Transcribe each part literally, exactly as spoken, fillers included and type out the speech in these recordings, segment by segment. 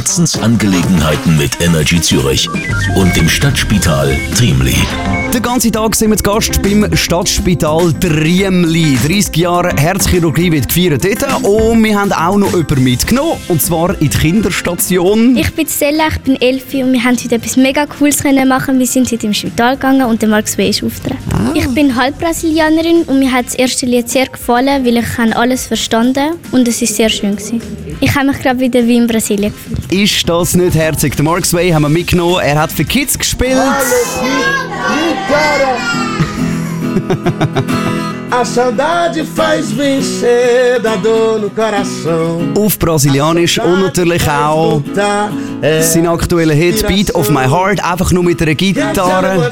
Herzensangelegenheiten mit Energy Zürich und dem Stadtspital Triemli. Den ganzen Tag sind wir zu Gast beim Stadtspital Triemli. dreissig Jahre Herzchirurgie wird gefeiert dort. Und wir haben auch noch jemanden mitgenommen, und zwar in die Kinderstation. Ich bin Stella, ich bin elf und wir haben heute etwas mega Cooles machen. Wir sind heute im Spital gegangen und der Mark Sway ist aufgetreten. Ah. Ich bin halb Brasilianerin und mir hat das erste Lied sehr gefallen, weil ich alles verstanden habe und es war sehr schön gewesen. Ich habe mich gerade wieder wie in Brasilien gefühlt. Ist das nicht herzig? Der Mark Sway haben wir mitgenommen. Er hat für Kids gespielt. A saudade faz vencer da dor no coração. Auf Brasilianisch und natürlich auch sein aktueller Hit Beat of My Heart, einfach nur mit einer Gitarre.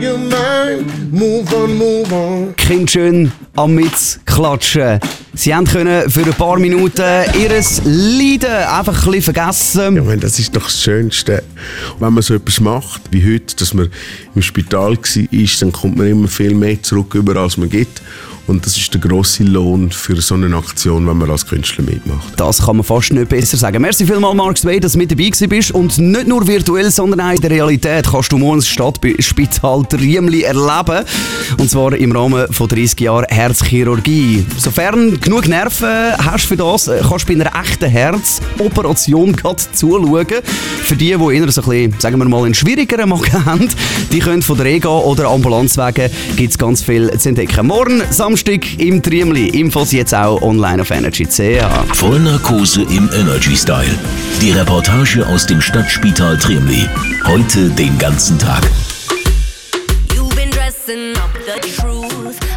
Kind schön am Mitklatschen. Sie haben können für ein paar Minuten ihr Leiden einfach ein bisschen vergessen. Ja, das ist doch das Schönste. Wenn man so etwas macht wie heute, dass man im Spital war, dann kommt man immer viel mehr zurück, über als man gibt. Und das ist der grosse Lohn für so eine Aktion, wenn man als Künstler mitmacht. Das kann man fast nicht besser sagen. Merci vielmals, Mark Sway, dass du mit dabei bist. Und nicht nur virtuell, sondern auch in der Realität kannst du morgen das Stadtspital Triemli erleben. Und zwar im Rahmen von dreissig Jahren Herzchirurgie. Sofern genug Nerven hast für das, kannst du bei einer echten Herzoperation gerade zuschauen. Für die, die eher so ein bisschen, sagen wir mal, einen schwierigeren Magen haben, die können von der E G A oder Ambulanzwegen, gibt es ganz viel zu entdecken. Morgen, Samstag, im Triemli. Infos jetzt auch online auf energy punkt c h. Vollnarkose im Energy-Style. Die Reportage aus dem Stadtspital Triemli. Heute den ganzen Tag. You've been dressing up the truth.